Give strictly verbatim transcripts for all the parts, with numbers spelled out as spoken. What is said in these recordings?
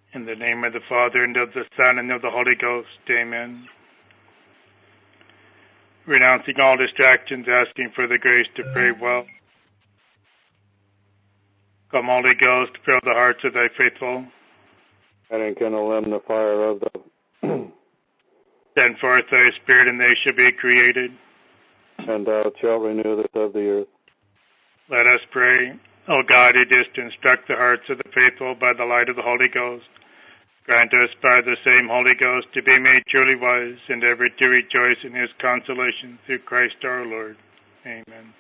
In the name of the Father, and of the Son, and of the Holy Ghost. Amen. Renouncing all distractions, asking for the grace to pray well. Come, Holy Ghost, fill the hearts of thy faithful. And enkindle them the fire of the... Send forth thy Spirit, and they shall be created. And thou shalt renew the of the earth. Let us pray. O God, who didst instruct the hearts of the faithful by the light of the Holy Ghost, grant us by the same Holy Ghost to be made truly wise, and ever to rejoice in his consolation through Christ our Lord. Amen.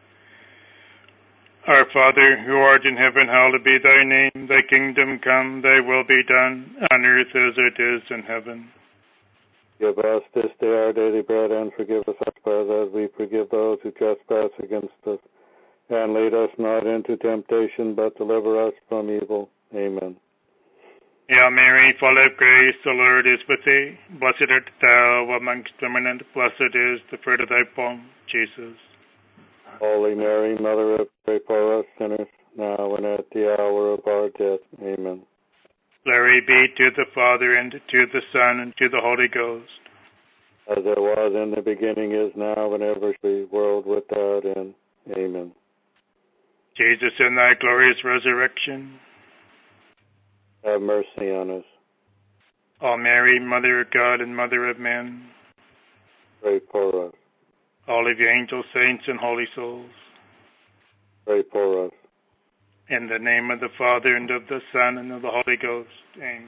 Our Father, who art in heaven, hallowed be thy name. Thy kingdom come, thy will be done, on earth as it is in heaven. Give us this day our daily bread, and forgive us our trespasses, as we forgive those who trespass against us. And lead us not into temptation, but deliver us from evil. Amen. Hail Mary, full of grace, the Lord is with thee. Blessed art thou amongst women, and blessed is the fruit of thy womb, Jesus. Holy Mary, Mother of God, pray for us sinners, now and at the hour of our death. Amen. Glory be to the Father, and to the Son, and to the Holy Ghost. As it was in the beginning, is now, and ever shall be, world without end. Amen. Jesus, in thy glorious resurrection, have mercy on us. O Mary, Mother of God and Mother of men, pray for us. All of the angels, saints, and holy souls, pray for us. In the name of the Father, and of the Son, and of the Holy Ghost. Amen.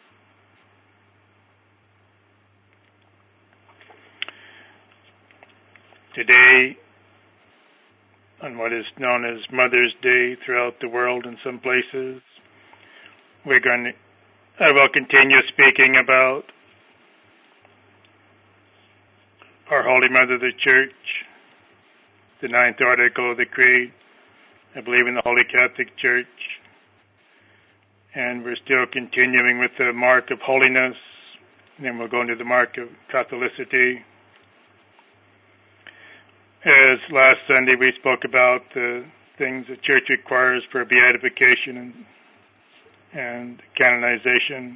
Today, on what is known as Mother's Day throughout the world in some places, we're going to, I will continue speaking about our Holy Mother, the Church, the ninth article of the Creed. I believe in the Holy Catholic Church, and we're still continuing with the mark of holiness, and then we'll go into the mark of Catholicity. As last Sunday we spoke about the things the Church requires for beatification and, and canonization.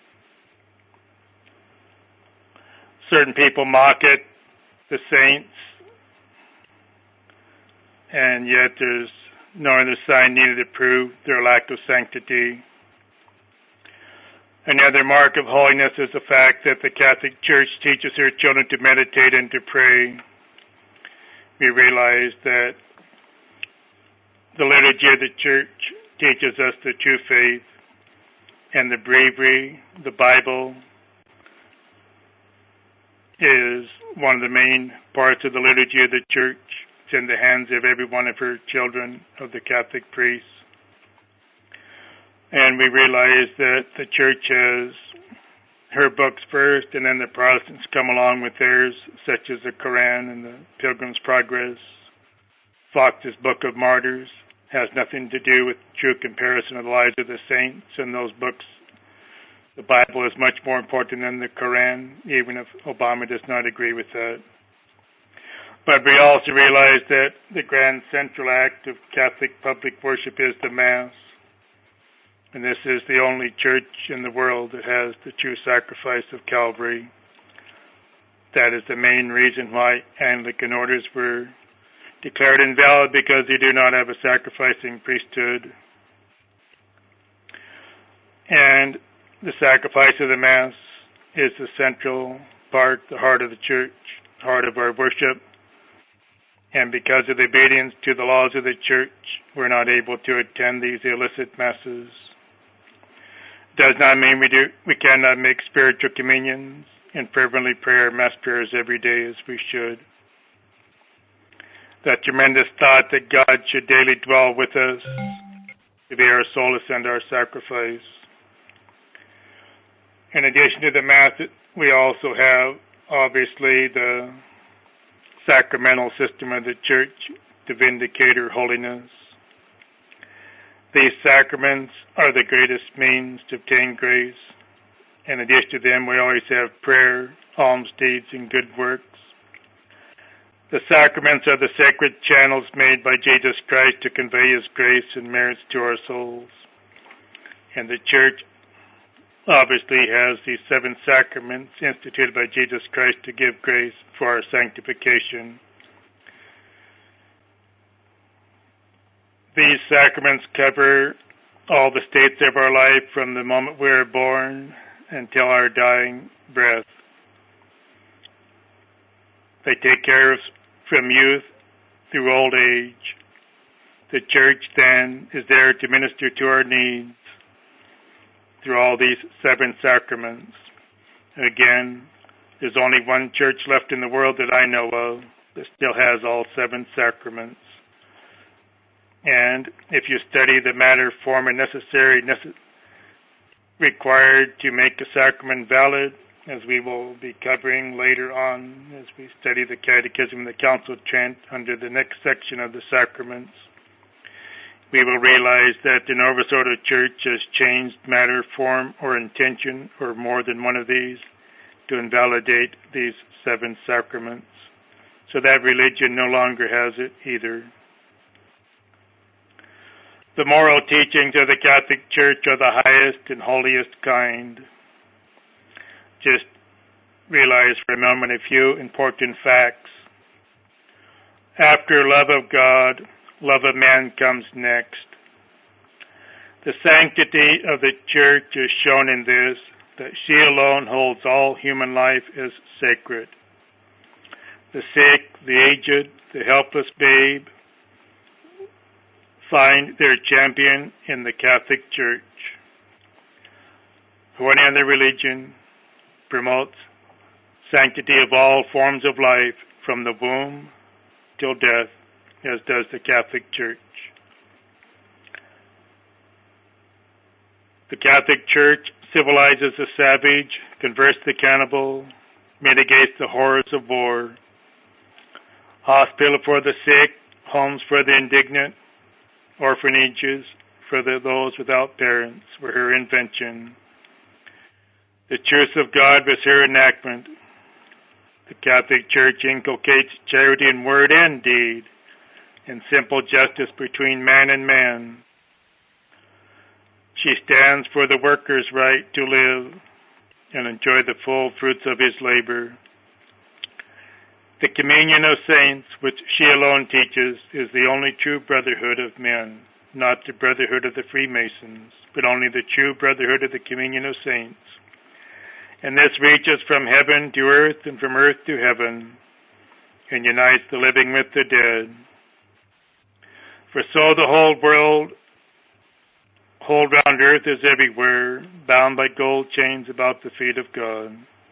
Certain people mock it, the saints, and yet there's no other sign needed to prove their lack of sanctity. Another mark of holiness is the fact that the Catholic Church teaches her children to meditate and to pray. We realize that the liturgy of the Church teaches us the true faith, and the breviary, the Bible, is one of the main parts of the liturgy of the Church. It's in the hands of every one of her children, of the Catholic priests. And we realize that the Church has her books first, and then the Protestants come along with theirs, such as the Quran and the Pilgrim's Progress. Fox's Book of Martyrs has nothing to do with true comparison of the lives of the saints, and those books, the Bible is much more important than the Quran, even if Obama does not agree with that. But we also realize that the grand central act of Catholic public worship is the Mass. And this is the only church in the world that has the true sacrifice of Calvary. That is the main reason why Anglican orders were declared invalid, because they do not have a sacrificing priesthood. And the sacrifice of the Mass is the central part, the heart of the church, heart of our worship. And because of the obedience to the laws of the Church, we're not able to attend these illicit Masses. Does not mean we do we cannot make spiritual communions and fervently pray our Mass prayers every day as we should. That tremendous thought that God should daily dwell with us to be our solace and our sacrifice. In addition to the Mass, we also have, obviously, the sacramental system of the Church to vindicate her holiness. These sacraments are the greatest means to obtain grace. In addition to them, we always have prayer, alms deeds, and good works. The sacraments are the sacred channels made by Jesus Christ to convey his grace and merits to our souls. And the Church obviously has these seven sacraments instituted by Jesus Christ to give grace for our sanctification. These sacraments cover all the states of our life from the moment we are born until our dying breath. They take care of us from youth through old age. The Church, then, is there to minister to our needs through all these seven sacraments. And again, there's only one church left in the world that I know of that still has all seven sacraments. And if you study the matter, form, and necessary necess- required to make a sacrament valid, as we will be covering later on as we study the Catechism and the Council of Trent under the next section of the sacraments, we will realize that the Novus Ordo Church has changed matter, form, or intention, or more than one of these, to invalidate these seven sacraments. So that religion no longer has it either. The moral teachings of the Catholic Church are the highest and holiest kind. Just realize for a moment a few important facts. After love of God, love of man comes next. The sanctity of the Church is shown in this, that she alone holds all human life as sacred. The sick, the aged, the helpless babe find their champion in the Catholic Church. For any other religion promotes sanctity of all forms of life from the womb till death, as does the Catholic Church. The Catholic Church civilizes the savage, converts the cannibal, mitigates the horrors of war. Hospital for the sick, homes for the indigent, orphanages for the, those without parents were her invention. The truth of God was her enactment. The Catholic Church inculcates charity in word and deed, and simple justice between man and man. She stands for the worker's right to live and enjoy the full fruits of his labor. The communion of saints, which she alone teaches, is the only true brotherhood of men, not the brotherhood of the Freemasons, but only the true brotherhood of the communion of saints. And this reaches from heaven to earth and from earth to heaven, and unites the living with the dead. For so the whole world, whole round earth is everywhere, bound by gold chains about the feet of God.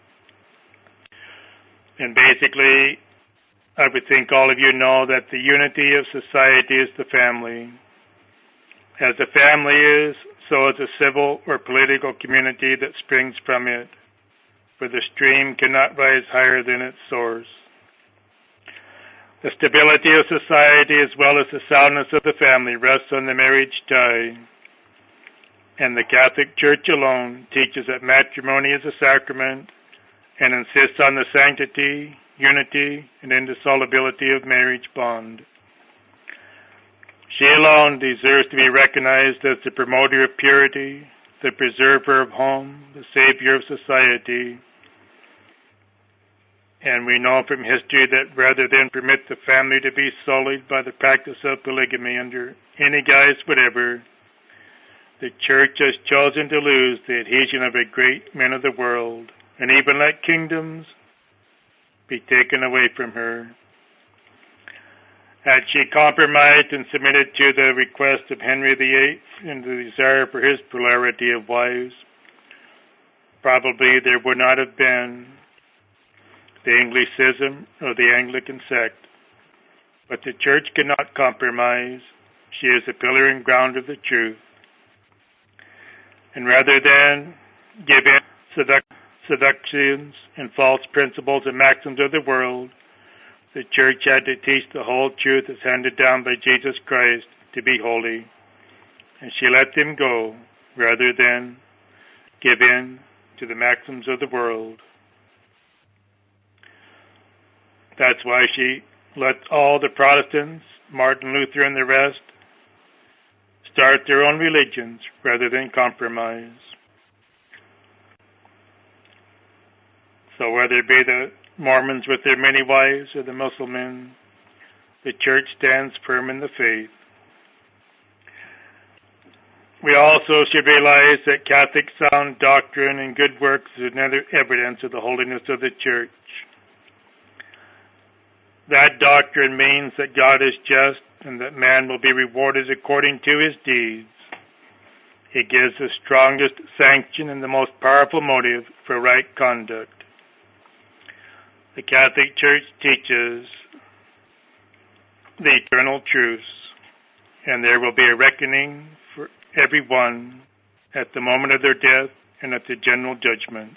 And basically, I would think all of you know that the unity of society is the family. As the family is, so is a civil or political community that springs from it, for the stream cannot rise higher than its source. The stability of society as well as the soundness of the family rests on the marriage tie, and the Catholic Church alone teaches that matrimony is a sacrament and insists on the sanctity, unity, and indissolubility of marriage bond. She alone deserves to be recognized as the promoter of purity, the preserver of home, the savior of society. And we know from history that rather than permit the family to be sullied by the practice of polygamy under any guise whatever, the Church has chosen to lose the adhesion of a great man of the world, and even let kingdoms be taken away from her. Had she compromised and submitted to the request of Henry the Eighth and the desire for his plurality of wives, probably there would not have been the Anglicism or the Anglican sect. But the Church cannot compromise. She is the pillar and ground of the truth. And rather than give in seduct seductions and false principles and maxims of the world, the Church had to teach the whole truth as handed down by Jesus Christ to be holy. And she let them go rather than give in to the maxims of the world. That's why she let all the Protestants, Martin Luther and the rest, start their own religions rather than compromise. So whether it be the Mormons with their many wives or the Muslims, the church stands firm in the faith. We also should realize that Catholic sound doctrine and good works is another evidence of the holiness of the church. That doctrine means that God is just and that man will be rewarded according to his deeds. It gives the strongest sanction and the most powerful motive for right conduct. The Catholic Church teaches the eternal truths, and there will be a reckoning for everyone at the moment of their death and at the general judgment.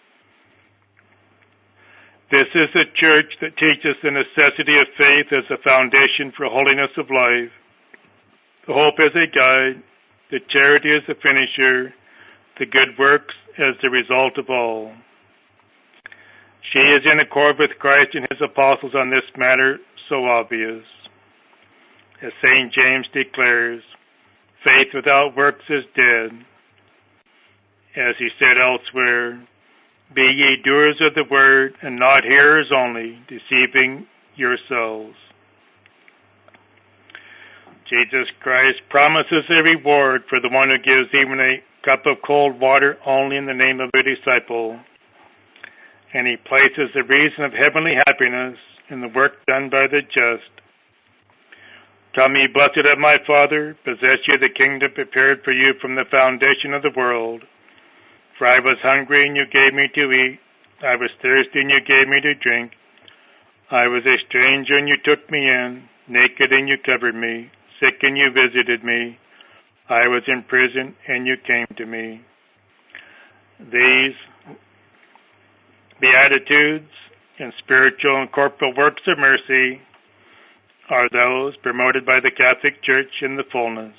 This is a church that teaches the necessity of faith as a foundation for holiness of life, the hope as a guide, the charity as a finisher, the good works as the result of all. She is in accord with Christ and his apostles on this matter, so obvious. As Saint James declares, faith without works is dead. As he said elsewhere, be ye doers of the word, and not hearers only, deceiving yourselves. Jesus Christ promises a reward for the one who gives even a cup of cold water only in the name of a disciple. And he places the reason of heavenly happiness in the work done by the just. Come, ye blessed of my Father, possess ye the kingdom prepared for you from the foundation of the world. For I was hungry, and you gave me to eat. I was thirsty, and you gave me to drink. I was a stranger, and you took me in. Naked, and you covered me. Sick, and you visited me. I was in prison, and you came to me. These beatitudes and spiritual and corporal works of mercy are those promoted by the Catholic Church in the fullness.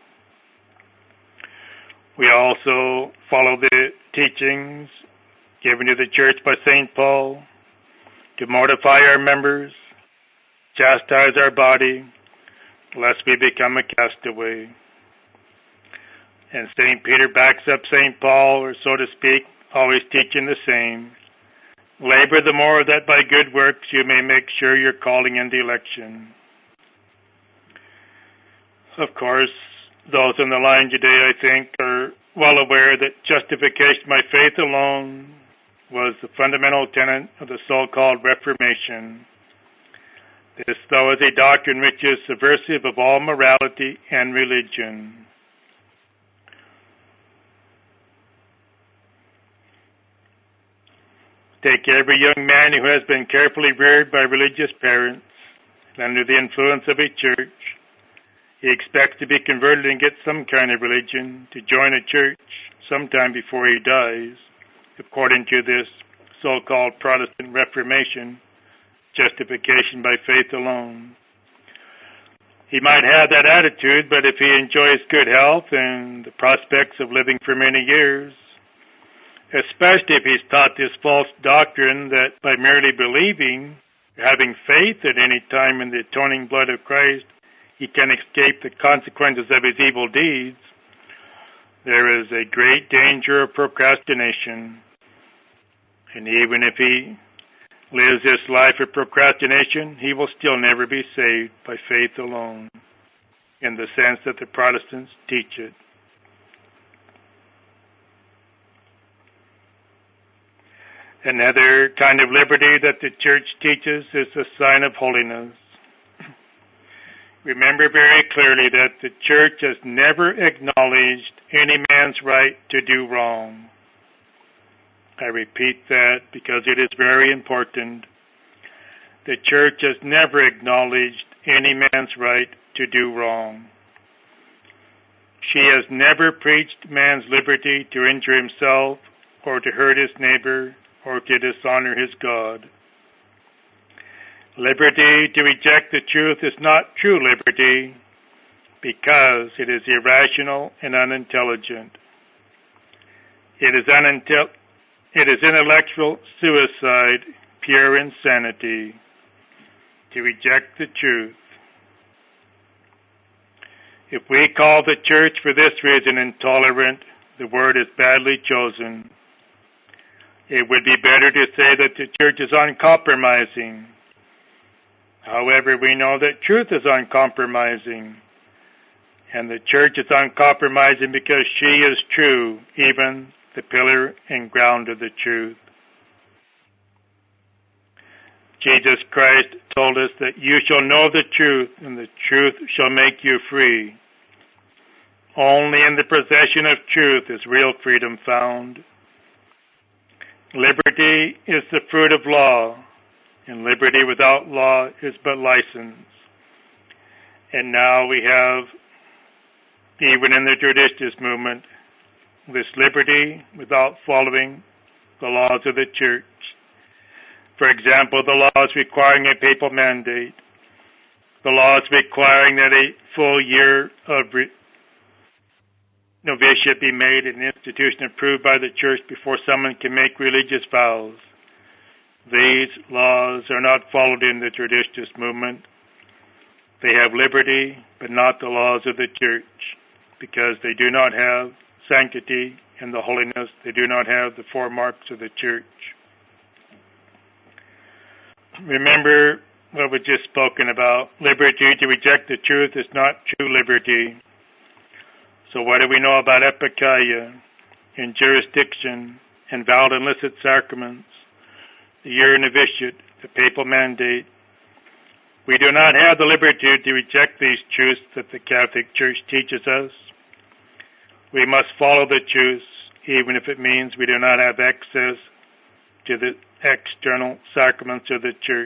We also follow the teachings given to the Church by Saint Paul to mortify our members, chastise our body, lest we become a castaway. And Saint Peter backs up Saint Paul, or so to speak, always teaching the same. Labor the more that by good works you may make sure your calling and election. Of course, those on the line today, I think, are well aware that justification by faith alone was the fundamental tenet of the so-called Reformation. This, though, is a doctrine which is subversive of all morality and religion. Take every young man who has been carefully reared by religious parents and under the influence of a church. He expects to be converted and get some kind of religion, to join a church sometime before he dies, according to this so-called Protestant Reformation, justification by faith alone. He might have that attitude, but if he enjoys good health and the prospects of living for many years, especially if he's taught this false doctrine that by merely believing, having faith at any time in the atoning blood of Christ, he can escape the consequences of his evil deeds, there is a great danger of procrastination. And even if he lives this life of procrastination, he will still never be saved by faith alone, in the sense that the Protestants teach it. Another kind of liberty that the Church teaches is the sign of holiness. Remember very clearly that the Church has never acknowledged any man's right to do wrong. I repeat that because it is very important. The Church has never acknowledged any man's right to do wrong. She has never preached man's liberty to injure himself or to hurt his neighbor or to dishonor his God. Liberty to reject the truth is not true liberty because it is irrational and unintelligent. It is, unintel- it is intellectual suicide, pure insanity, to reject the truth. If we call the Church for this reason intolerant, the word is badly chosen. It would be better to say that the church is uncompromising. However, we know that truth is uncompromising. And the church is uncompromising because she is true, even the pillar and ground of the truth. Jesus Christ told us that you shall know the truth, and the truth shall make you free. Only in the possession of truth is real freedom found. Liberty is the fruit of law, and liberty without law is but license. And now we have, even in the Traditionalist movement, this liberty without following the laws of the church. For example, the laws requiring a papal mandate, the laws requiring that a full year of re- novitiate be made an institution approved by the church before someone can make religious vows. These laws are not followed in the Traditionalist movement. They have liberty, but not the laws of the church, because they do not have sanctity and the holiness. They do not have the four marks of the church. Remember what was just spoken about. Liberty to reject the truth is not true liberty. So what do we know about epikeia and jurisdiction and valid and illicit sacraments, the year novitiate, the papal mandate? We do not have the liberty to reject these truths that the Catholic Church teaches us. We must follow the truths, even if it means we do not have access to the external sacraments of the church.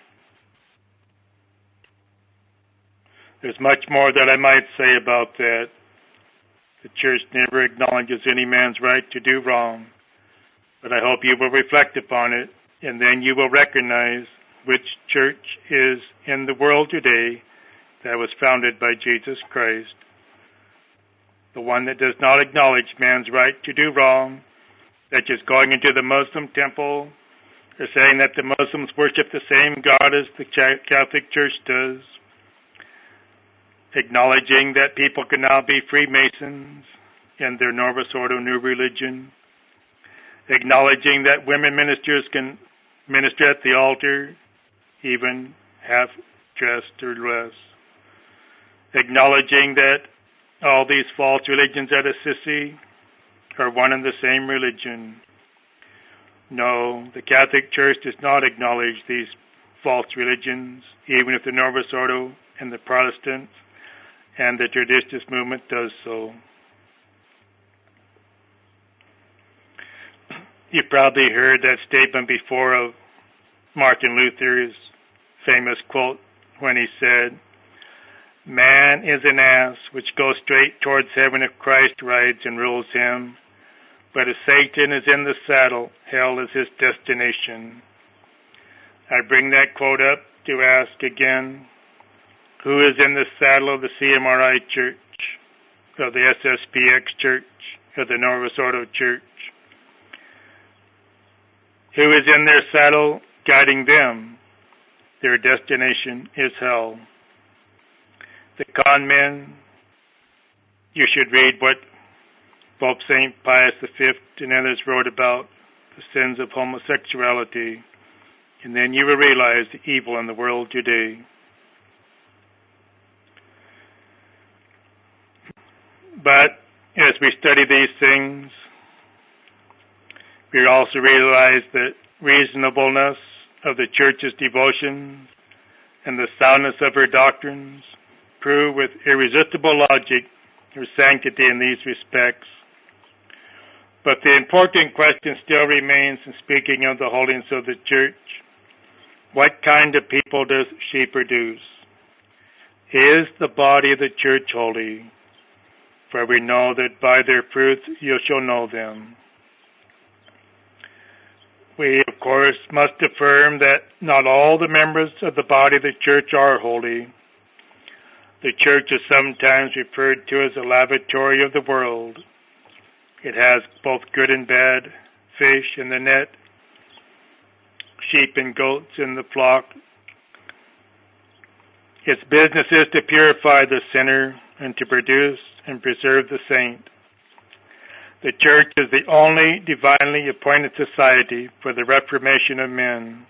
There's much more that I might say about that. The church never acknowledges any man's right to do wrong, but I hope you will reflect upon it, and then you will recognize which church is in the world today that was founded by Jesus Christ. The one that does not acknowledge man's right to do wrong, that is going into the Muslim temple, or saying that the Muslims worship the same God as the Catholic Church does, acknowledging that people can now be Freemasons in their Novus Ordo new religion, acknowledging that women ministers can minister at the altar, even half-dressed or less, acknowledging that all these false religions at Assisi are one and the same religion. No, the Catholic Church does not acknowledge these false religions, even if the Novus Ordo and the Protestants and the Traditionalist movement does so. You probably heard that statement before of Martin Luther's famous quote when he said, "Man is an ass which goes straight towards heaven if Christ rides and rules him. But if Satan is in the saddle, hell is his destination." I bring that quote up to ask again, who is in the saddle of the C M R I Church, of the S S P X Church, of the Novus Ordo Church? Who is in their saddle guiding them? Their destination is hell. The con men, you should read what Pope Saint Pius the Fifth and others wrote about the sins of homosexuality, and then you will realize the evil in the world today. But as we study these things, we also realize that reasonableness of the Church's devotions and the soundness of her doctrines prove with irresistible logic her sanctity in these respects. But the important question still remains in speaking of the holiness of the Church. What kind of people does she produce? Is the body of the Church holy? For we know that by their fruits you shall know them. We, of course, must affirm that not all the members of the body of the Church are holy. The Church is sometimes referred to as a lavatory of the world. It has both good and bad, fish in the net, sheep and goats in the flock. Its business is to purify the sinner and to produce and preserve the saint. The Church is the only divinely appointed society for the reformation of men.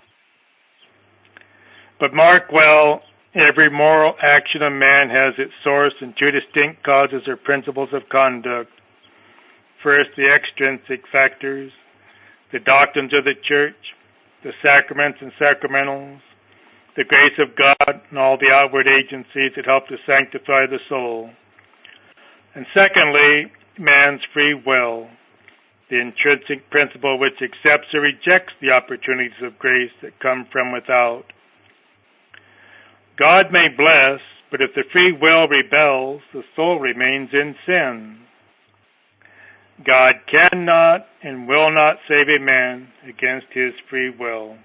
But mark well, every moral action of man has its source in two distinct causes or principles of conduct. First, the extrinsic factors, the doctrines of the Church, the sacraments and sacramentals, the grace of God, and all the outward agencies that help to sanctify the soul. And secondly, man's free will, the intrinsic principle which accepts or rejects the opportunities of grace that come from without. God may bless, but if the free will rebels, the soul remains in sin. God cannot and will not save a man against his free will.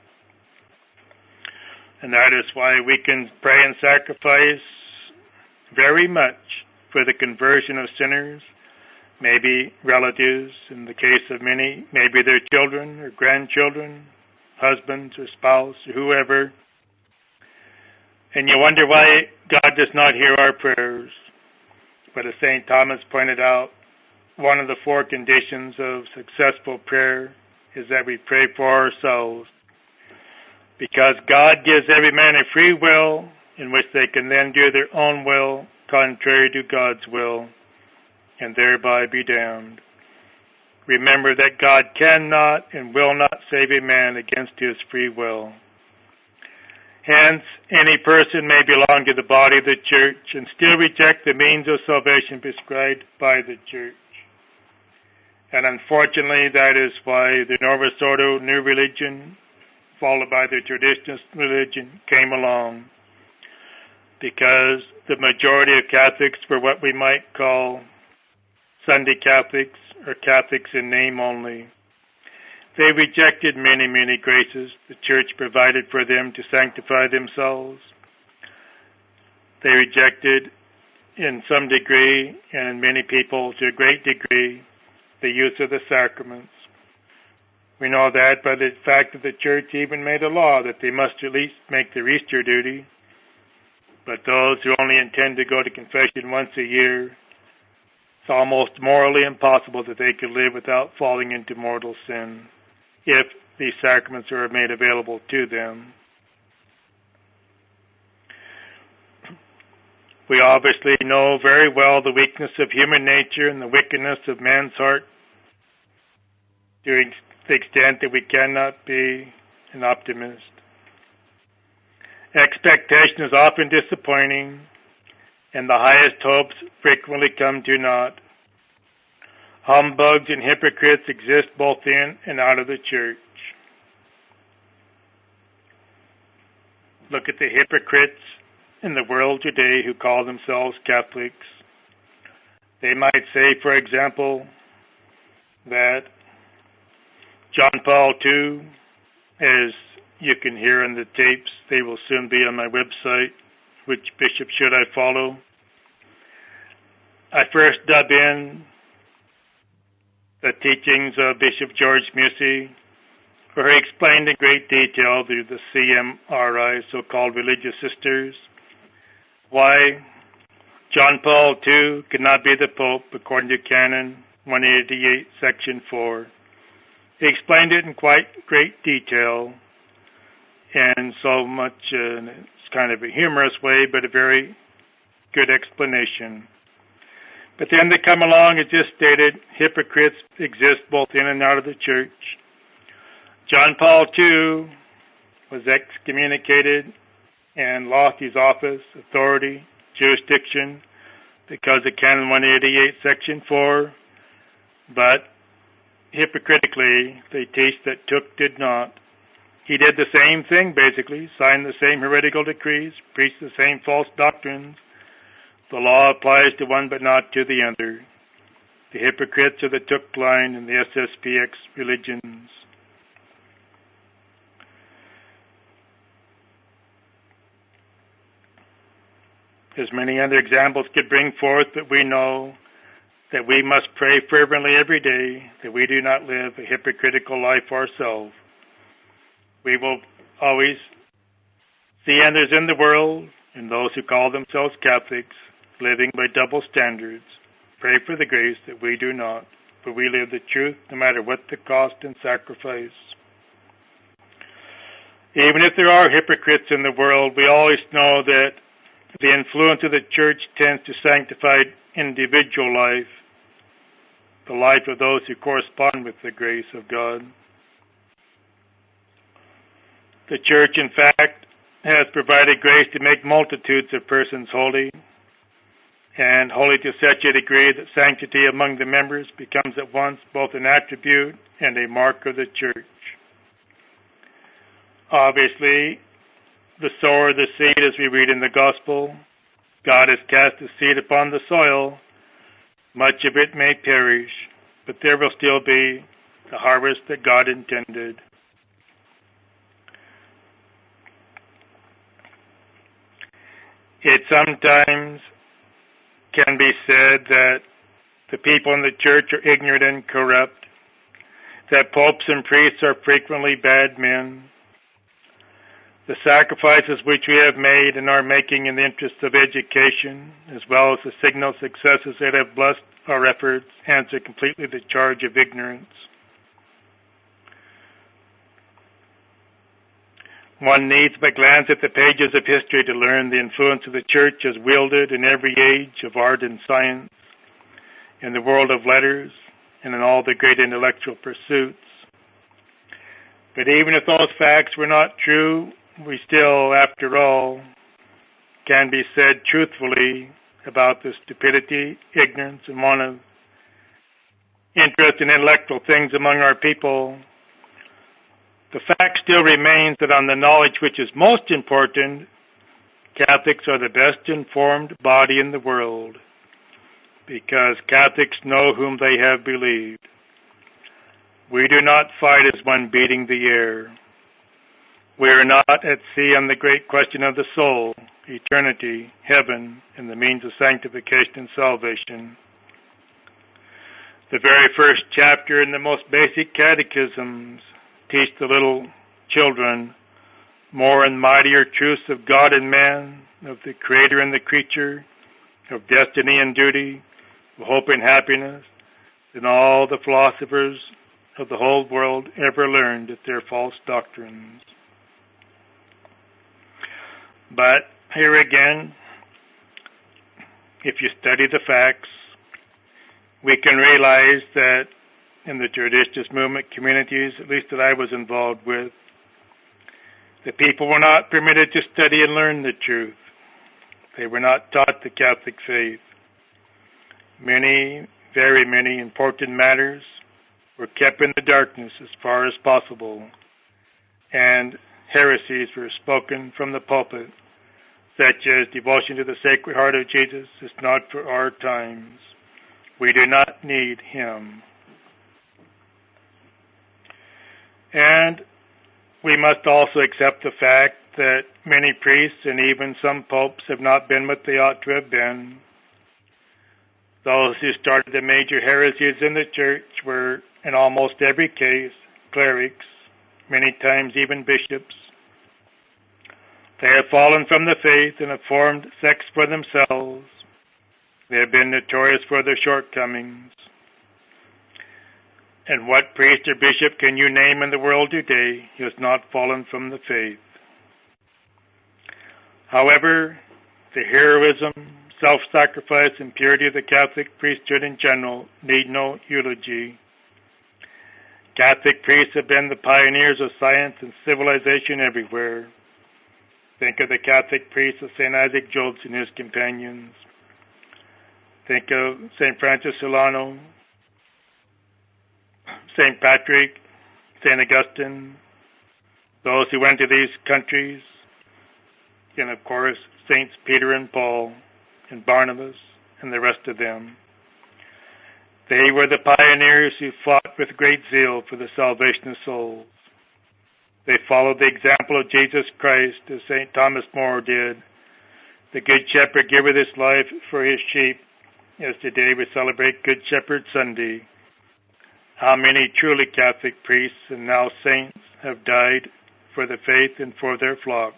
And that is why we can pray and sacrifice very much for the conversion of sinners, maybe relatives, in the case of many, maybe their children or grandchildren, husbands or spouse or whoever. And you wonder why God does not hear our prayers. But as Saint Thomas pointed out, one of the four conditions of successful prayer is that we pray for ourselves. Because God gives every man a free will in which they can then do their own will contrary to God's will and thereby be damned. Remember that God cannot and will not save a man against his free will. Hence, any person may belong to the body of the Church and still reject the means of salvation prescribed by the Church. And unfortunately, that is why the Novus Ordo new religion, followed by the traditionalist religion, came along. Because the majority of Catholics were what we might call Sunday Catholics, or Catholics in name only. They rejected many, many graces the Church provided for them to sanctify themselves. They rejected, in some degree, and in many people to a great degree, the use of the sacraments. We know that by the fact that the Church even made a law that they must at least make their Easter duty. But those who only intend to go to confession once a year, it's almost morally impossible that they could live without falling into mortal sin if these sacraments are made available to them. We obviously know very well the weakness of human nature and the wickedness of man's heart to the extent that we cannot be an optimist. Expectation is often disappointing, and the highest hopes frequently come to naught. Humbugs and hypocrites exist both in and out of the Church. Look at the hypocrites in the world today who call themselves Catholics. They might say, for example, that John Paul the Second, as you can hear in the tapes, they will soon be on my website, which bishop should I follow. I first dub in the teachings of Bishop George Musey, where he explained in great detail through the C M R I, so-called religious sisters, why John Paul the Second could not be the Pope according to Canon one eighty-eight, Section four. He explained it in quite great detail, and so much, uh, it's kind of a humorous way, but a very good explanation. But then they come along, as just stated, hypocrites exist both in and out of the Church. John Paul the Second was excommunicated and lost his office, authority, jurisdiction, because of Canon one eighty-eight, Section four, but hypocritically, they teach that Took did not. He did the same thing, basically, signed the same heretical decrees, preached the same false doctrines. The law applies to one but not to the other. The hypocrites are the Took line and the S S P X religions. There's many other examples could bring forth, but we know that we must pray fervently every day that we do not live a hypocritical life ourselves. We will always see others in the world and those who call themselves Catholics living by double standards. Pray for the grace that we do not. but we live the truth no matter what the cost and sacrifice. Even if there are hypocrites in the world, we always know that the influence of the church tends to sanctify individual life, the life of those who correspond with the grace of God. The church, in fact, has provided grace to make multitudes of persons holy, and holy to such a degree that sanctity among the members becomes at once both an attribute and a mark of the church. Obviously, the sower of the seed, as we read in the Gospel, God has cast the seed upon the soil. Much of it may perish, but there will still be the harvest that God intended. It sometimes can be said that the people in the church are ignorant and corrupt, that popes and priests are frequently bad men. The sacrifices which we have made and are making in the interest of education, as well as the signal successes that have blessed our efforts, answer completely the charge of ignorance. One needs but glance at the pages of history to learn the influence of the church has wielded in every age of art and science, in the world of letters, and in all the great intellectual pursuits. But even if those facts were not true, we still, after all, can be said truthfully about the stupidity, ignorance, and want of interest in intellectual things among our people. The fact still remains that on the knowledge which is most important, Catholics are the best informed body in the world, because Catholics know whom they have believed. We do not fight as one beating the air. We are not at sea on the great question of the soul, eternity, heaven, and the means of sanctification and salvation. The very first chapter in the most basic catechisms teach the little children more and mightier truths of God and man, of the Creator and the creature, of destiny and duty, of hope and happiness, than all the philosophers of the whole world ever learned at their false doctrines. But here again, if you study the facts, we can realize that in the Judicious movement communities, at least that I was involved with, the people were not permitted to study and learn the truth. They were not taught the Catholic faith. Many, very many important matters were kept in the darkness as far as possible, and heresies were spoken from the pulpit, such as devotion to the Sacred Heart of Jesus is not for our times. We do not need him. And we must also accept the fact that many priests and even some popes have not been what they ought to have been. Those who started the major heresies in the church were, in almost every case, clerics, many times even bishops. They have fallen from the faith and have formed sects for themselves. They have been notorious for their shortcomings. And what priest or bishop can you name in the world today who has not fallen from the faith? However, the heroism, self-sacrifice, and purity of the Catholic priesthood in general need no eulogy. Catholic priests have been the pioneers of science and civilization everywhere. Think of the Catholic priests of Saint Isaac Jogues and his companions. Think of Saint Francis Solano, Saint Patrick, Saint Augustine, those who went to these countries, and of course Saints Peter and Paul and Barnabas and the rest of them. They were the pioneers who fought with great zeal for the salvation of souls. They followed the example of Jesus Christ, as Saint Thomas More did. The Good Shepherd giveth his life for his sheep, as today we celebrate Good Shepherd Sunday. How many truly Catholic priests and now saints have died for the faith and for their flock?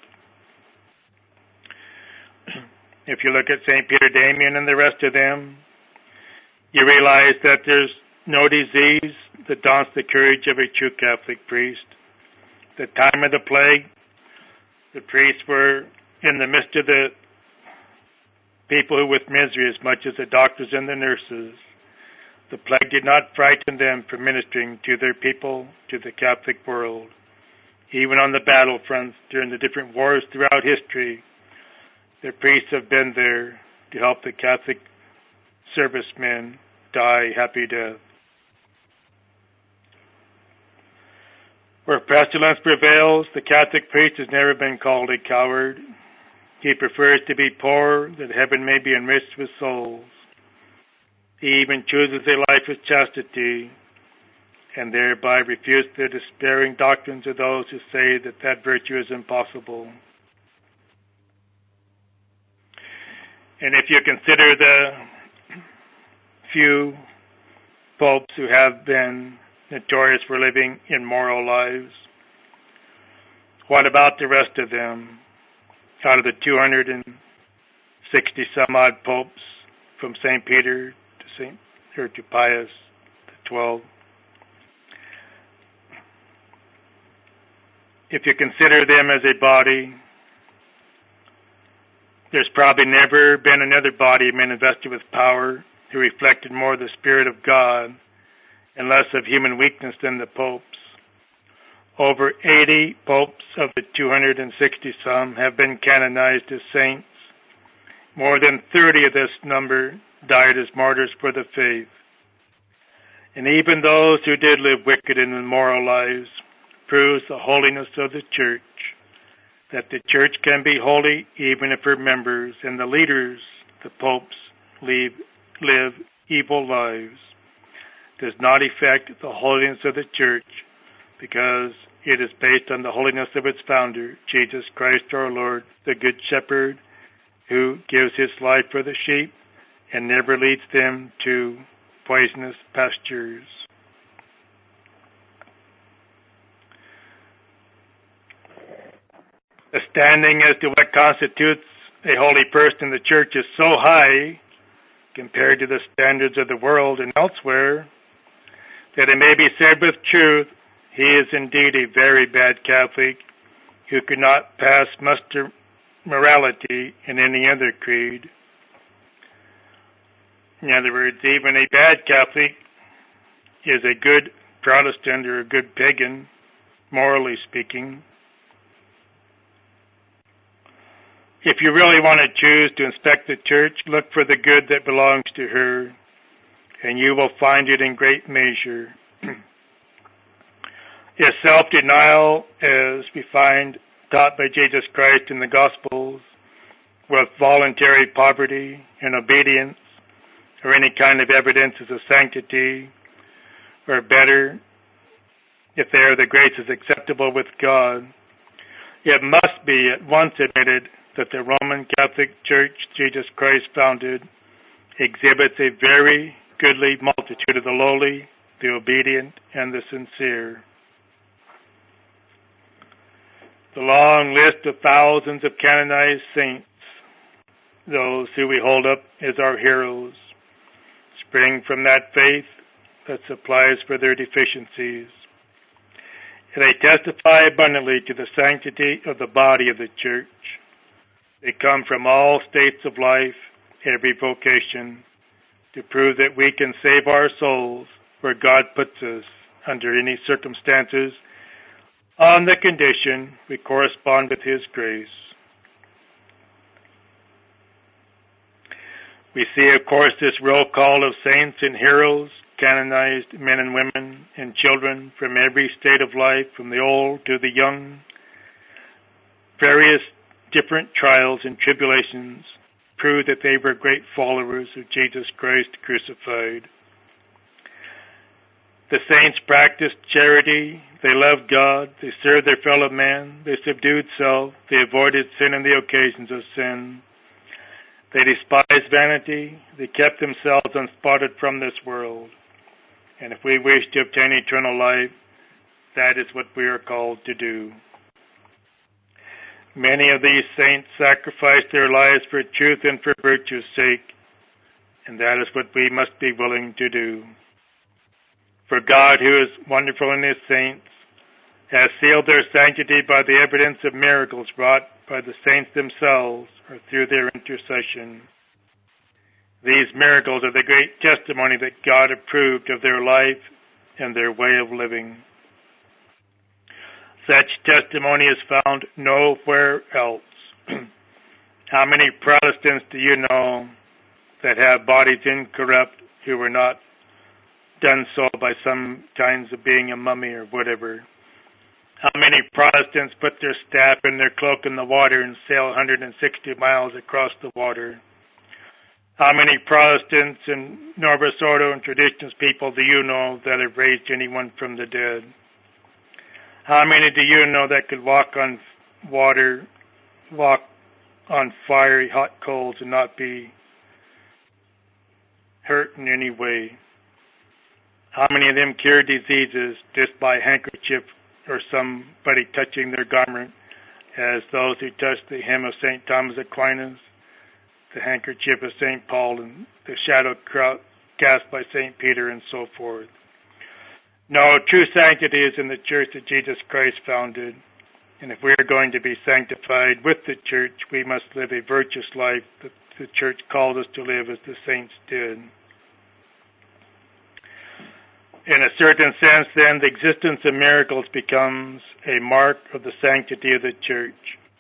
If you look at Saint Peter Damian and the rest of them, you realize that there's no disease that daunts the courage of a true Catholic priest. The time of the plague, the priests were in the midst of the people who with misery as much as the doctors and the nurses. The plague did not frighten them from ministering to their people, to the Catholic world. Even on the battlefronts during the different wars throughout history, the priests have been there to help the Catholic servicemen die happy death. Where pestilence prevails, the Catholic priest has never been called a coward. He prefers to be poor, that heaven may be enriched with souls. He even chooses a life of chastity, and thereby refutes the despairing doctrines of those who say that that virtue is impossible. And if you consider the few popes who have been notorious for living immoral lives, what about the rest of them? Out of the two hundred sixty some odd popes, from Saint Peter to Saint or to Pius the twelfth. If you consider them as a body, there's probably never been another body of men invested with power who reflected more of the Spirit of God and less of human weakness than the popes. Over eighty popes of the two hundred sixty some have been canonized as saints. More than thirty of this number died as martyrs for the faith. And even those who did live wicked and immoral lives proves the holiness of the Church, that the Church can be holy even if her members and the leaders, the popes, live, live evil lives. Does not affect the holiness of the Church, because it is based on the holiness of its founder, Jesus Christ our Lord, the Good Shepherd, who gives his life for the sheep and never leads them to poisonous pastures. The standing as to what constitutes a holy person in the Church is so high compared to the standards of the world and elsewhere that it may be said with truth, he is indeed a very bad Catholic who could not pass muster morality in any other creed. In other words, even a bad Catholic is a good Protestant or a good pagan, morally speaking. If you really want to choose to inspect the Church, look for the good that belongs to her, and you will find it in great measure. Is self-denial, as we find taught by Jesus Christ in the Gospels, with voluntary poverty and obedience, or any kind of evidences of sanctity, or better, if they are the graces acceptable with God, it must be at once admitted that the Roman Catholic Church Jesus Christ founded exhibits a very goodly multitude of the lowly, the obedient, and the sincere. The long list of thousands of canonized saints, those who we hold up as our heroes, spring from that faith that supplies for their deficiencies. And they testify abundantly to the sanctity of the body of the Church. They come from all states of life, every vocation, to prove that we can save our souls where God puts us under any circumstances, on the condition we correspond with His grace. We see, of course, this roll call of saints and heroes, canonized men and women and children from every state of life, from the old to the young. Various different trials and tribulations prove that they were great followers of Jesus Christ crucified. The saints practiced charity, they loved God, they served their fellow man, they subdued self, they avoided sin and the occasions of sin. They despised vanity, they kept themselves unspotted from this world. And if we wish to obtain eternal life, that is what we are called to do. Many of these saints sacrificed their lives for truth and for virtue's sake, and that is what we must be willing to do. For God, who is wonderful in his saints, has sealed their sanctity by the evidence of miracles wrought by the saints themselves or through their intercession. These miracles are the great testimony that God approved of their life and their way of living. Such testimony is found nowhere else. How many Protestants do you know that have bodies incorrupt who were not done so by some kinds of being a mummy or whatever? How many Protestants put their staff in their cloak in the water and sail one hundred sixty miles across the water? How many Protestants and Novus Ordo and Traditionalist people do you know that have raised anyone from the dead? How many do you know that could walk on water, walk on fiery hot coals and not be hurt in any way? How many of them cure diseases just by handkerchief or somebody touching their garment, as those who touched the hem of Saint Thomas Aquinas, the handkerchief of Saint Paul, and the shadow cast by Saint Peter, and so forth? No, true sanctity is in the church that Jesus Christ founded, and if we are going to be sanctified with the church, we must live a virtuous life that the church called us to live as the saints did. In a certain sense, then, the existence of miracles becomes a mark of the sanctity of the church.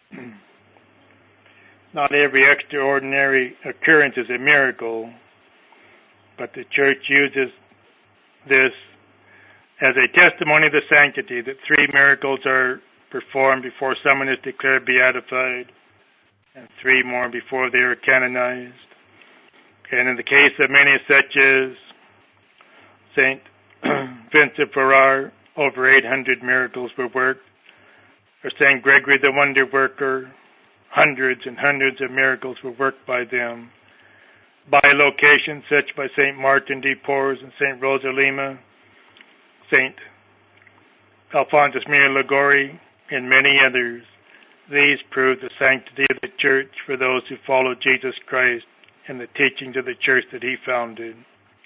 Not every extraordinary occurrence is a miracle, but the church uses this as a testimony of the sanctity, that three miracles are performed before someone is declared beatified, and three more before they are canonized. And in the case of many such as Saint Vincent Ferrar, over eight hundred miracles were worked, or Saint Gregory the Wonder Worker, hundreds and hundreds of miracles were worked by them. By locations such by Saint Martin de Porres and Saint Rosa Lima, Saint Alphonsus Maria Liguori, and many others. These prove the sanctity of the church for those who follow Jesus Christ and the teachings of the church that he founded.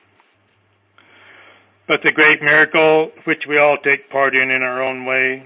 But the great miracle, which we all take part in in our own way,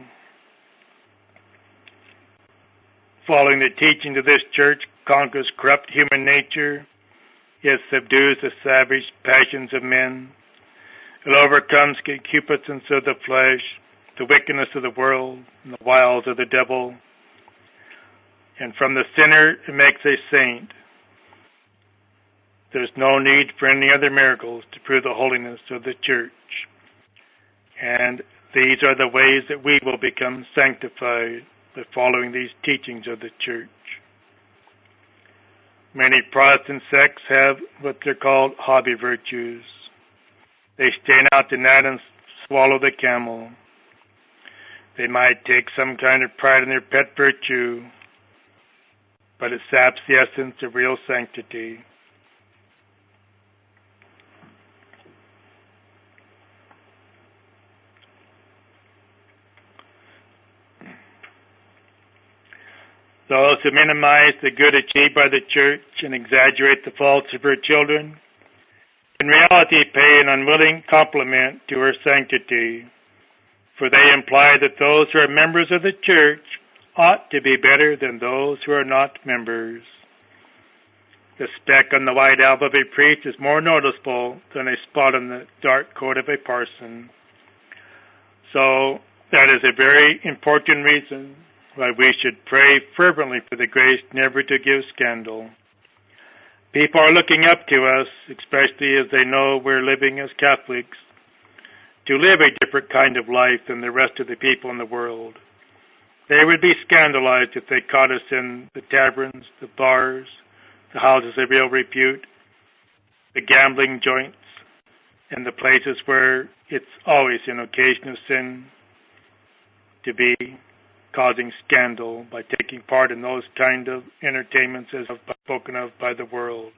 following the teachings of this church, conquers corrupt human nature, it subdues the savage passions of men, it overcomes concupiscence of the flesh, the wickedness of the world, and the wiles of the devil, and from the sinner it makes a saint. There's no need for any other miracles to prove the holiness of the church. And these are the ways that we will become sanctified, by following these teachings of the church. Many Protestant sects have what they're called hobby virtues. They strain out the gnat and swallow the camel. They might take some kind of pride in their pet virtue, but it saps the essence of real sanctity. Those who minimize the good achieved by the church and exaggerate the faults of her children, in reality pay an unwilling compliment to her sanctity, for they imply that those who are members of the church ought to be better than those who are not members. The speck on the white alb of a priest is more noticeable than a spot on the dark coat of a parson. So that is a very important reason why we should pray fervently for the grace never to give scandal. People are looking up to us, especially as they know we're living as Catholics, to live a different kind of life than the rest of the people in the world. They would be scandalized if they caught us in the taverns, the bars, the houses of ill repute, the gambling joints, and the places where it's always an occasion of sin to be causing scandal by taking part in those kind of entertainments as spoken of by the world.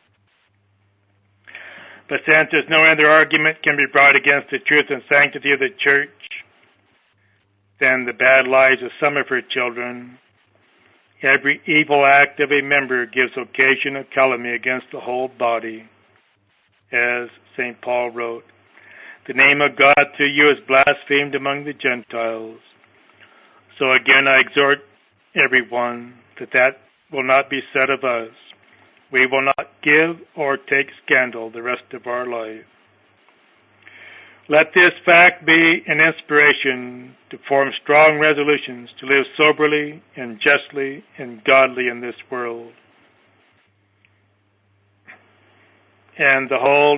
But since there's no other argument can be brought against the truth and sanctity of the church than the bad lives of some of her children, every evil act of a member gives occasion of calumny against the whole body, as Saint Paul wrote. The name of God through you is blasphemed among the Gentiles. So again I exhort everyone that that will not be said of us. We will not give or take scandal the rest of our life. Let this fact be an inspiration to form strong resolutions to live soberly and justly and godly in this world. And the whole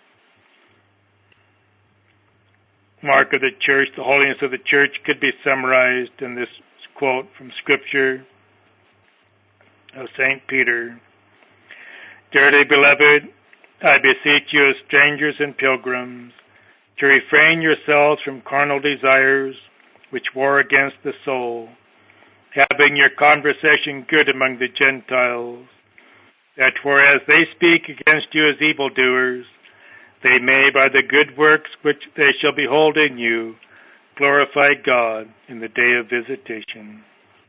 mark of the church, the holiness of the church, could be summarized in this quote from Scripture of Saint Peter. Dearly beloved, I beseech you as strangers and pilgrims, to refrain yourselves from carnal desires which war against the soul, having your conversation good among the Gentiles, that whereas they speak against you as evildoers, they may, by the good works which they shall behold in you, glorify God in the day of visitation.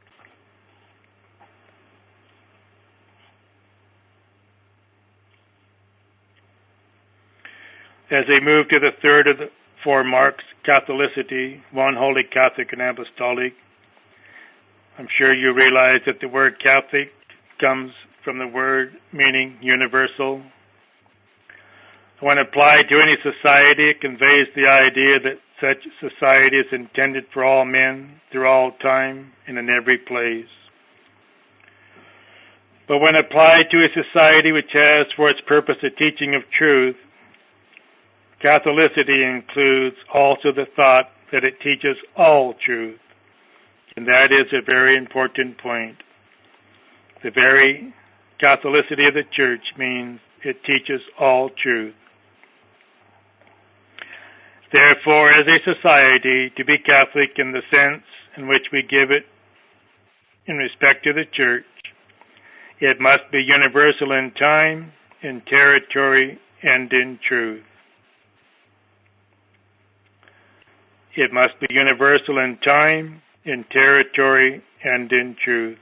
As we move to the third of the four marks, Catholicity, one holy, Catholic, and apostolic, I'm sure you realize that the word Catholic comes from the word meaning universal. When applied to any society, it conveys the idea that such society is intended for all men, through all time, and in every place. But when applied to a society which has for its purpose a teaching of truth, Catholicity includes also the thought that it teaches all truth, and that is a very important point. The very Catholicity of the Church means it teaches all truth. Therefore, as a society, to be Catholic in the sense in which we give it in respect to the Church, it must be universal in time, in territory, and in truth. It must be universal in time, in territory, and in truth.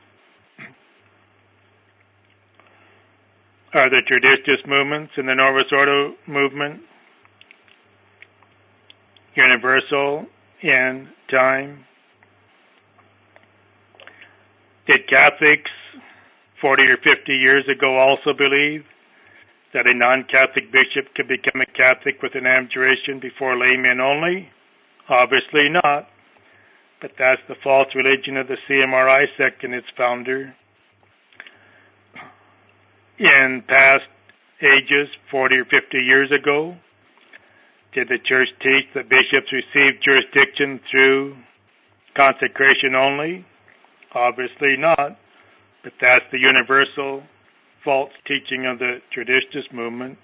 Are the Traditionalist movements and the Novus Ordo movement universal in time? Did Catholics forty or fifty years ago also believe that a non-Catholic bishop could become a Catholic with an abjuration before laymen only? Obviously not, but that's the false religion of the C M R I sect and its founder. In past ages, forty or fifty years ago, did the Church teach that bishops received jurisdiction through consecration only? Obviously not, but that's the universal false teaching of the Traditionalist movement.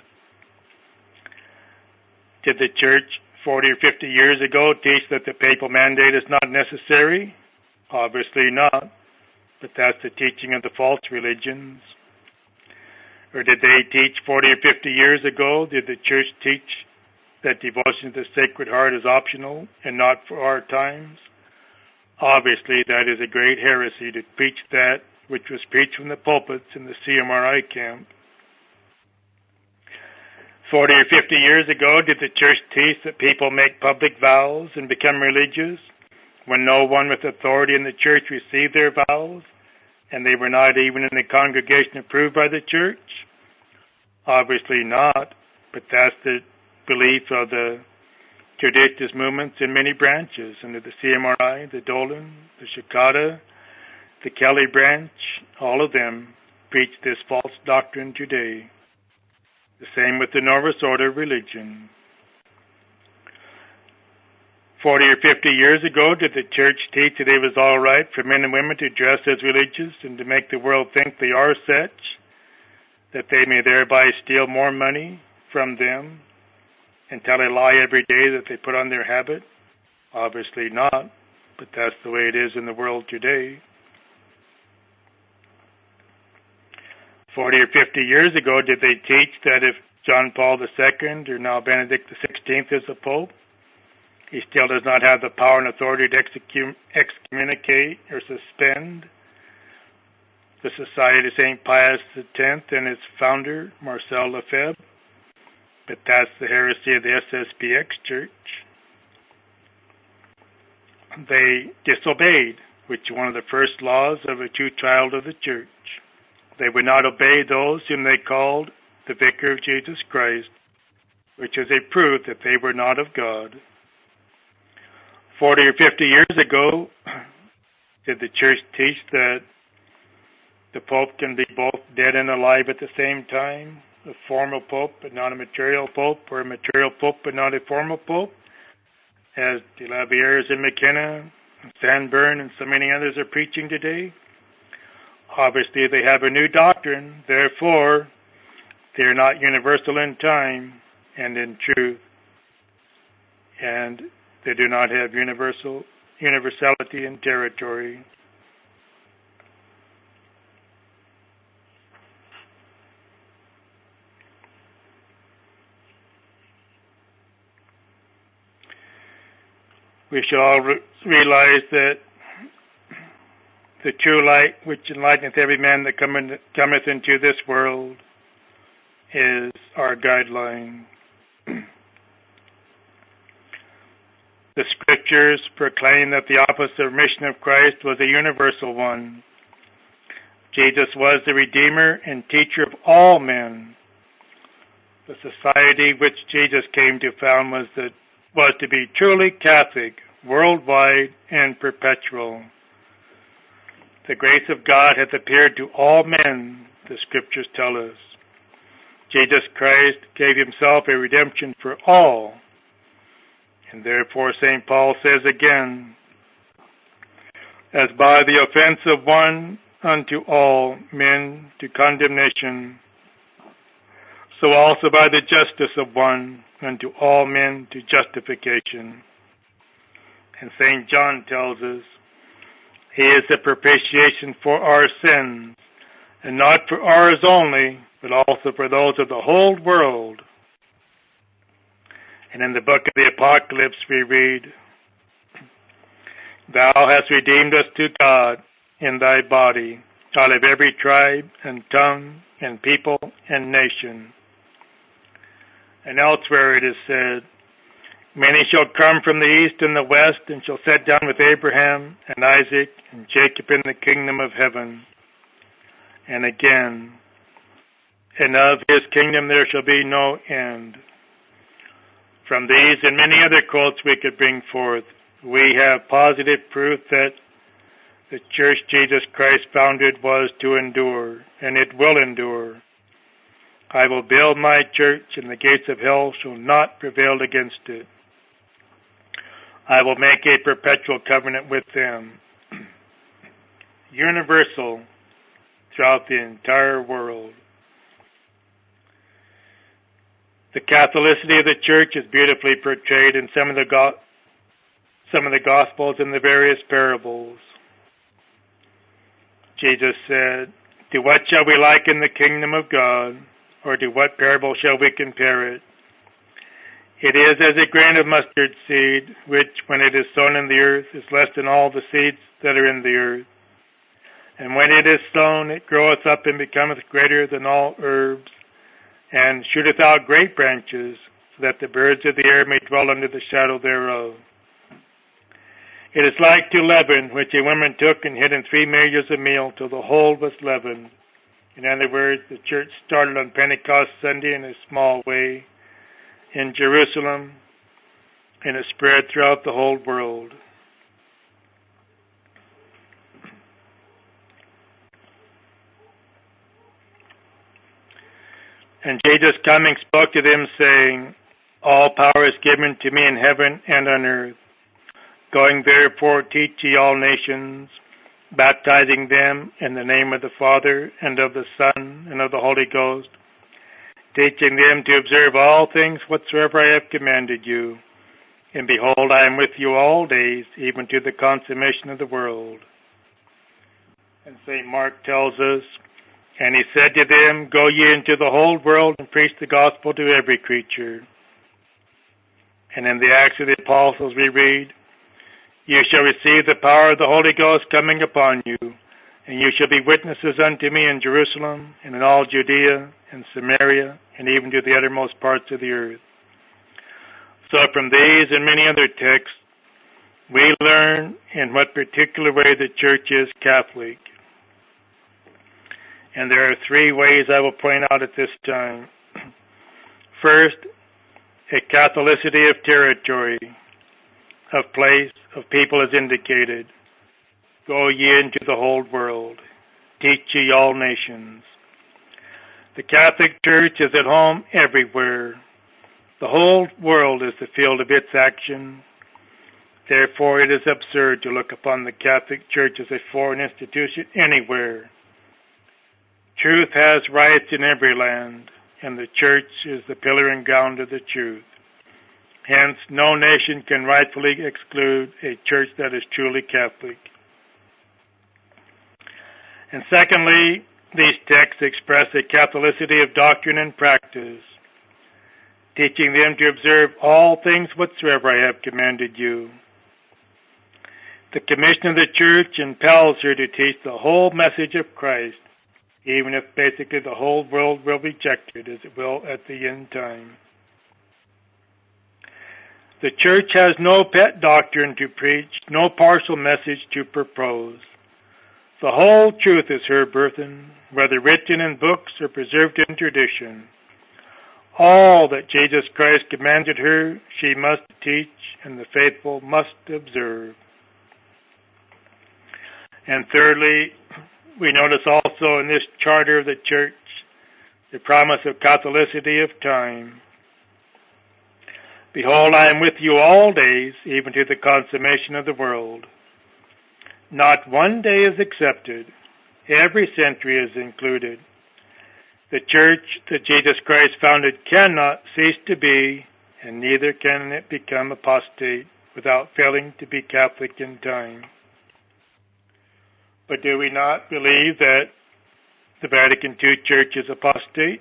Did the Church forty or fifty years ago teach that the papal mandate is not necessary? Obviously not, but that's the teaching of the false religions. Or did they teach forty or fifty years ago, did the Church teach that devotion to the Sacred Heart is optional and not for our times? Obviously, that is a great heresy to preach that which was preached from the pulpits in the C M R I camp. Forty or fifty years ago, did the Church teach that people make public vows and become religious when no one with authority in the Church received their vows, and they were not even in the congregation approved by the Church? Obviously not, but that's the belief of the Traditionalist movements in many branches, under the C M R I, the Dolan, the Shikata, the Kelly branch. All of them preach this false doctrine today. The same with the Novus Ordo religion. Forty or fifty years ago, did the Church teach that it was all right for men and women to dress as religious and to make the world think they are such, that they may thereby steal more money from them and tell a lie every day that they put on their habit? Obviously not, but that's the way it is in the world today. Forty or fifty years ago, did they teach that if John Paul the Second or now Benedict the Sixteenth is the Pope, he still does not have the power and authority to execute, excommunicate or suspend the Society of Saint Pius the Tenth and its founder, Marcel Lefebvre? but that's the heresy of the S S P X Church. They disobeyed, which is one of the first laws of a true child of the church. They would not obey those whom they called the Vicar of Jesus Christ, which is a proof that they were not of God. Forty or fifty years ago, did the church teach that the Pope can be both dead and alive at the same time? A formal Pope but not a material Pope, or a material Pope but not a formal Pope? As De La Vieres and McKenna, and Sanborn, and so many others are preaching today. Obviously, they have a new doctrine. Therefore, they are not universal in time and in truth. And they do not have universal universality in territory. We should all re- realize that the true light which enlighteneth every man that cometh, cometh into this world is our guideline. The scriptures proclaim that the office of mission of Christ was a universal one. Jesus was the Redeemer and teacher of all men. The society which Jesus came to found was, the, was to be truly Catholic, worldwide, and perpetual. The grace of God hath appeared to all men, the scriptures tell us. Jesus Christ gave himself a redemption for all. And therefore Saint Paul says again, as by the offense of one unto all men to condemnation, so also by the justice of one unto all men to justification. And Saint John tells us, he is the propitiation for our sins, and not for ours only, but also for those of the whole world. And in the book of the Apocalypse we read, thou hast redeemed us to God in thy body, out of every tribe and tongue and people and nation. And elsewhere it is said, many shall come from the east and the west, and shall sit down with Abraham and Isaac and Jacob in the kingdom of heaven. And again, and of his kingdom there shall be no end. From these and many other quotes we could bring forth, we have positive proof that the church Jesus Christ founded was to endure, and it will endure. I will build my church, and the gates of hell shall not prevail against it. I will make a perpetual covenant with them. Universal throughout the entire world. The Catholicity of the Church is beautifully portrayed in some of the go- some of the Gospels and the various parables. Jesus said, to what shall we liken the kingdom of God, or to what parable shall we compare it? It is as a grain of mustard seed, which, when it is sown in the earth, is less than all the seeds that are in the earth. And when it is sown, it groweth up and becometh greater than all herbs, and shooteth out great branches, so that the birds of the air may dwell under the shadow thereof. It is like to leaven, which a woman took and hid in three measures of meal, till the whole was leavened. In other words, the church started on Pentecost Sunday in a small way in Jerusalem, and it spread throughout the whole world. And Jesus coming spoke to them, saying, all power is given to me in heaven and on earth. Going therefore, teach ye all nations, baptizing them in the name of the Father, and of the Son, and of the Holy Ghost, teaching them to observe all things whatsoever I have commanded you. And behold, I am with you all days, even to the consummation of the world. And Saint Mark tells us, and he said to them, go ye into the whole world and preach the gospel to every creature. And in the Acts of the Apostles we read, you shall receive the power of the Holy Ghost coming upon you, And you shall be witnesses unto me in Jerusalem, and in all Judea, and Samaria, and even to the uttermost parts of the earth. So from these and many other texts, we learn in what particular way the church is Catholic. And there are three ways I will point out at this time. First, a Catholicity of territory, of place, of people is indicated. Go ye into the whole world. Teach ye all nations. The Catholic Church is at home everywhere. The whole world is the field of its action. Therefore, it is absurd to look upon the Catholic Church as a foreign institution anywhere. Truth has rights in every land, and the Church is the pillar and ground of the truth. Hence, no nation can rightfully exclude a church that is truly Catholic. And secondly, these texts express a Catholicity of doctrine and practice, teaching them to observe all things whatsoever I have commanded you. The commission of the church impels her to teach the whole message of Christ, even if basically the whole world will reject it, as it will at the end time. The church has no pet doctrine to preach, no partial message to propose. The whole truth is her burthen, whether written in books or preserved in tradition. All that Jesus Christ commanded her, she must teach, and the faithful must observe. And thirdly, we notice also in this charter of the church the promise of Catholicity of time. Behold, I am with you all days, even to the consummation of the world. Not one day is excepted. Every century is included. The church that Jesus Christ founded cannot cease to be, and neither can it become apostate without failing to be Catholic in time. But do we not believe that the Vatican Two Church is apostate?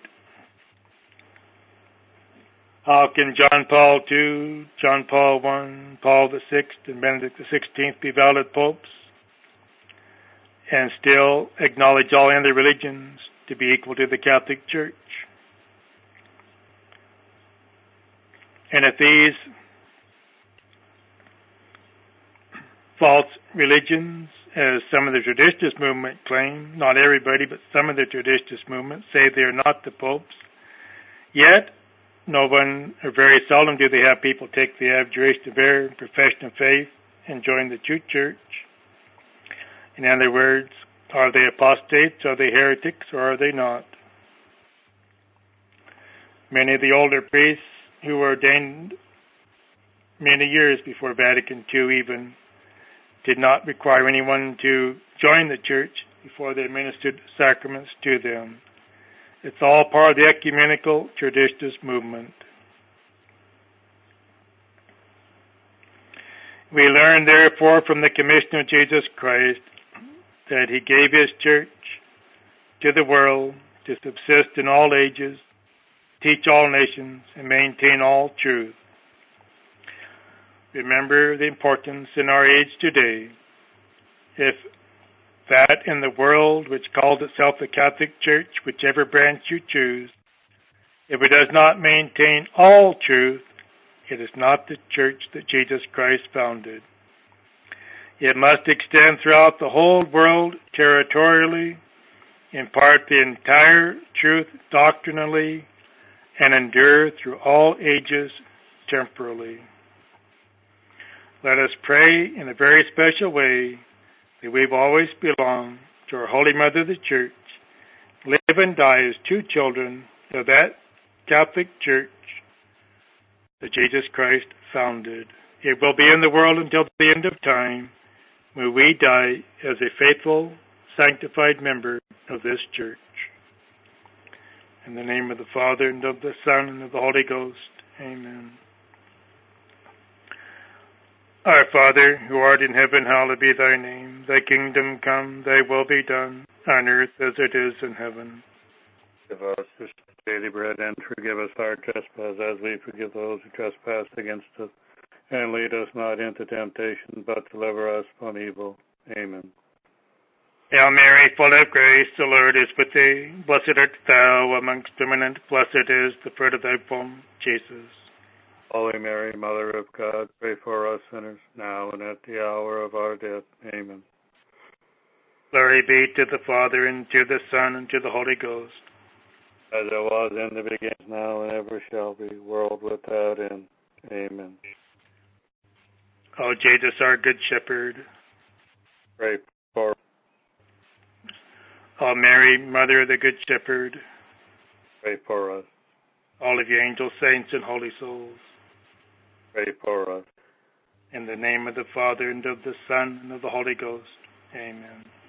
How can John Paul the Second, John Paul the First, Paul the Sixth, and Benedict the Sixteenth be valid popes and still acknowledge all other religions to be equal to the Catholic Church? And if these false religions, as some of the traditionalist movement claim, not everybody, but some of the traditionalist movement say they are not the popes, yet no one, or very seldom, do they have people take the abjuration of error, profession of faith, and join the true church. In other words, are they apostates, are they heretics, or are they not? Many of the older priests who were ordained many years before Vatican Two even did not require anyone to join the church before they administered sacraments to them. It's all part of the ecumenical traditionalist movement. We learn, therefore, from the commission of Jesus Christ that he gave his church to the world to subsist in all ages, teach all nations, and maintain all truth. Remember the importance in our age today. If that in the world which calls itself the Catholic Church, whichever branch you choose, if it does not maintain all truth, it is not the church that Jesus Christ founded. It must extend throughout the whole world territorially, impart the entire truth doctrinally, and endure through all ages temporally. Let us pray in a very special way that we've always belonged to our Holy Mother the Church, live and die as two children of that Catholic Church that Jesus Christ founded. It will be in the world until the end of time, when we die as a faithful, sanctified member of this church. In the name of the Father, and of the Son, and of the Holy Ghost. Amen. Our Father, who art in heaven, hallowed be thy name. Thy kingdom come, thy will be done, on earth as it is in heaven. Give us this daily bread, and forgive us our trespasses, as we forgive those who trespass against us. And lead us not into temptation, but deliver us from evil. Amen. Hail Mary, full of grace, the Lord is with thee. Blessed art thou amongst women, and blessed is the fruit of thy womb, Jesus. Holy Mary, Mother of God, pray for us sinners, now and at the hour of our death. Amen. Glory be to the Father, and to the Son, and to the Holy Ghost. As it was in the beginning, now and ever shall be, world without end. Amen. O Jesus, our good shepherd. Pray for us. O Mary, Mother of the Good Shepherd. Pray for us. All of you angels, saints, and holy souls. Pray for us. In the name of the Father, and of the Son, and of the Holy Ghost. Amen.